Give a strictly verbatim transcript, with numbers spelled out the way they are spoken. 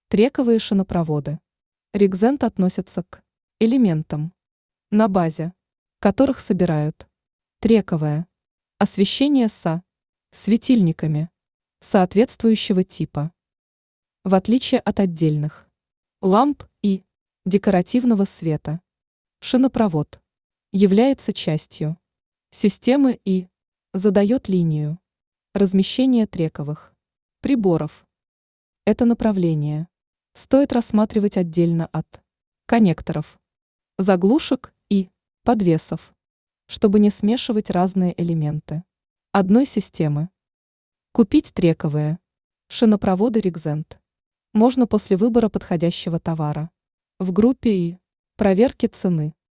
Трековые шинопроводы. Регзент относятся к элементам, на базе которых собирают трековое освещение со светильниками соответствующего типа. В отличие от отдельных ламп и декоративного света, шинопровод является частью системы и задает линию размещения трековых приборов. Это направление стоит рассматривать отдельно от коннекторов, заглушек и подвесов, чтобы не смешивать разные элементы одной системы. Купить трековые шинопроводы Регзент можно после выбора подходящего товара в группе и проверки цены.